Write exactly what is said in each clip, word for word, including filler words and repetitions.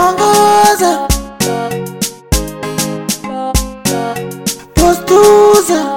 Tongoza Postuza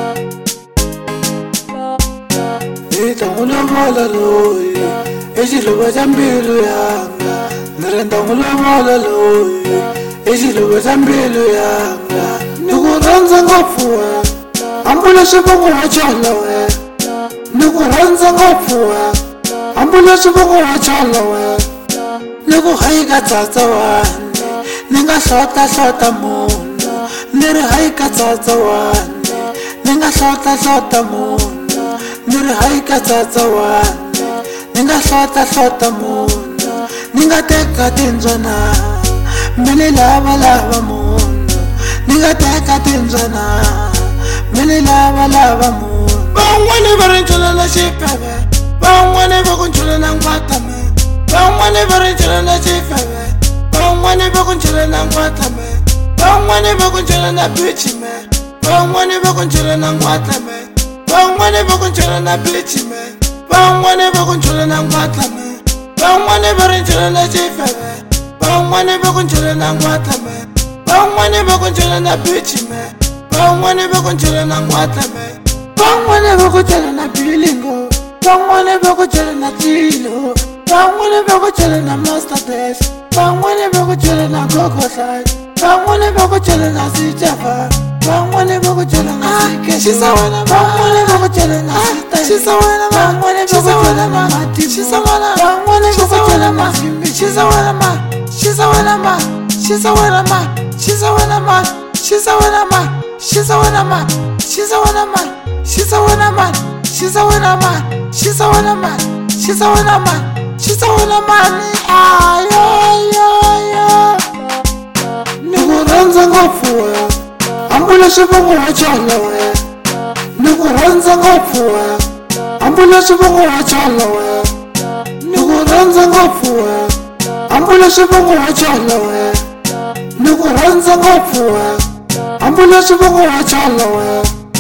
Ita ngula mola loyi Exiluva xa mbilu yanga Nirenda ngula mola loyi Exiluva xa mbilu yanga Niku rhandza ngopfu we Ambula xivongo wa chala we Niku rhandza ngopfu we Ambula xivongo wa chala we Niku haika tsatsa wane Ninga hlota hlota munhu Niri haika tsatsa wane Ninga hlota hlota munhu Niri haika tsatsa wane Ninga hlota hlota munhu Ninga teka tindzwana Mili lava lava munhu Ninga teka tindzwana Mili lava lava munhu Van'wani va ri nculela xifeve Van'wani va ku nculela nkwatame Van'wani va ri nculela xifeve Van'wani va ku nculela nkwatame Van'wani va ku nculela bichi me Van'wani va ku nculela nkwatame Van'wani va ku nculela bichi me Van'wani va ku nculela nkwatame Van'wani va ri nculela xifeve Van'wani va ku nculela nkwatame Van'wani va ku nculela bichi me Van'wani va ku nculela nkwatame Van'wani va ku nculela bilingo Van'wani va ku nculela tilo Van'wani va ku nculela master dash Van'wani va ku nculela gogo side Van'wani va ku nculela sijafa Van'wani va ku nculela sikesho Van'wani va ku nculela sita Shisa wena ma Van'wani va ku nculela matimu Shisa wena Van'wani va ku nculela masimbi Shisa wena ma Shisa wena ma Shisa wena ma Shisa wena ma Shisa wena ma Shisa wena ma Shisa wena ma Shisa wena ma Shisa wena ma Shisa wena ma Shisa wena ma Shisa wena ma Ayo yo yo Niku rhandza ngopfu we Ambula xivongo wa chala we Niku rhandza ngopfu we Ambula xivongo wa chala we Niku rhandza ngopfu we Ambula xivongo wa chala we Niku rhandza ngopfu we Ambula xivongo wa chala we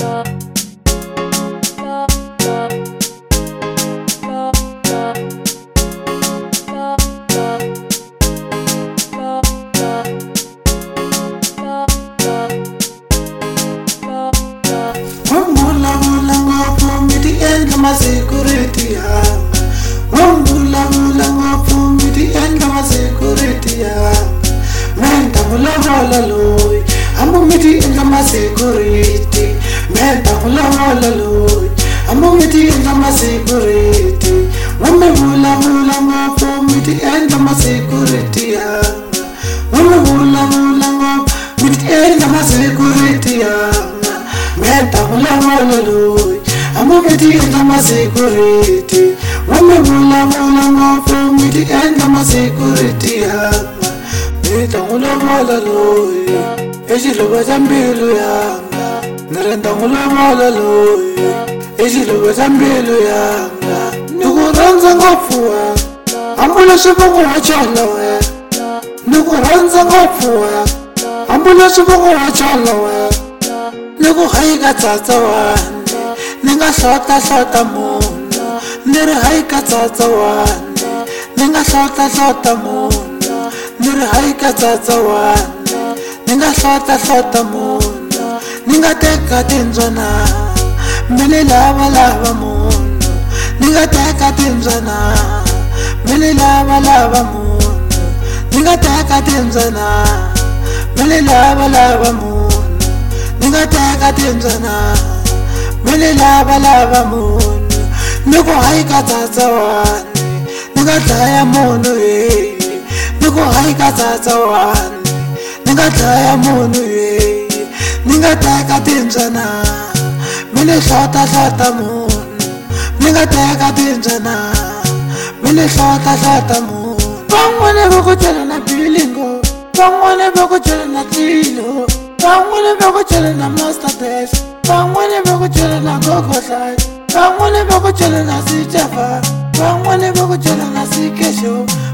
Security yanga Wambula mula ngopfu miti endla ma security yanga Menta mula wala loyi Ambu miti endla ma security Menta mula wala loyi Ambu miti endla ma security Wambe mula mula ngopfu miti endla ma security yanga Wambe mula mula ngopfu miti endla ma security yanga Menta mula wala loyi Ambu miti endla ma security Wambe mula mula ngopfu miti endla ma security yanga Nita ngula mola loyi Exiluva xa mbilu yanga Nirenda ngula mola loyi Exiluva xa mbilu yanga Niku rhandza ngopfu we Ambula xivongo wa chala we Niku rhandza ngopfu we Ambula xivongo wa chala we Niku haika tsatsa wane Ninga hlota hlota munhu Niri haika tsatsa wane Ninga hlota hlota munhu Niri haika tsatsa wane Ninga hlota hlota munhu Ninga teka tindzwana Mili lava lava munhu Ninga teka tindzwana Mili lava lava munhu Ninga teka tindzwana Mili lava lava munhu Ninga teka tindzwana Mili lava lava munhu Niku haika tsatsa wane Ninga dlaya munhu ye Niku haika tsatsa wane Ninga dlaya munhu ye Ninga teka tindzwana Mili hlota hlota munhu Ninga teka tindzwana Mili hlota hlota munhu Van'wani va ku celela bilingo Van'wani va ku celela tilo Van'wani va ku celela master dash Van'wani va ku celela gogo side Van'wani va ku celela sijafa Van'wani va ku celela sikesho